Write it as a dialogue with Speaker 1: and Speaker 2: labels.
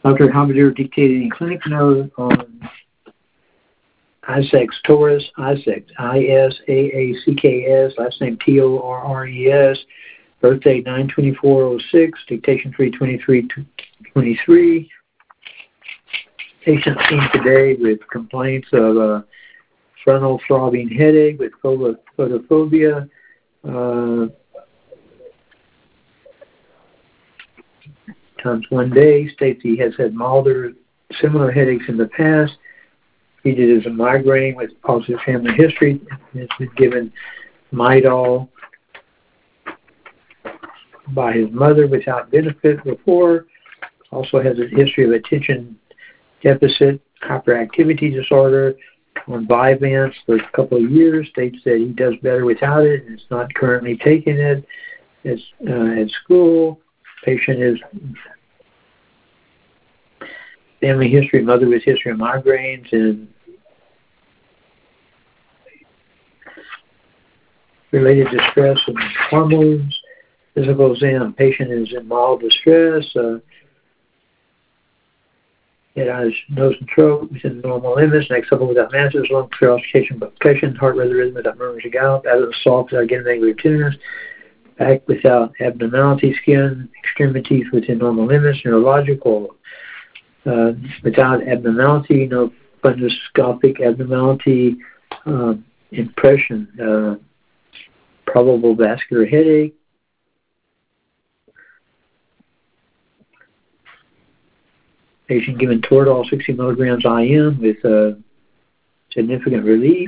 Speaker 1: Dr. Hamidor dictated a clinic note on Isaacs Torres, Isaacs, Isaacks, last name Torres, birthday 9/24/06, dictation 3/23/23. Patient seen today with complaints of a frontal throbbing headache with photophobia, times 1 day, states he has had milder, similar headaches in the past. Treated as a migraine with positive family history. Has been given Midol by his mother without benefit before. Also has a history of attention deficit hyperactivity disorder on Vyvanse for a couple of years. States that he does better without it and is not currently taking it. It's at school. Patient is family history, mother with history of migraines and related distress and hormones. Physical exam, patient is in mild distress. It has nose and throat within normal limits, neck supplement without masses, lung auscultation but compression, heart rhythm without murmurs or gout, abdomen soft without getting angry tenderness, back without abnormality, skin, extremities within normal limits, neurological without abnormality, no fundoscopic abnormality, impression, probable vascular headache. Patient given Toradol 60 milligrams IM with significant relief.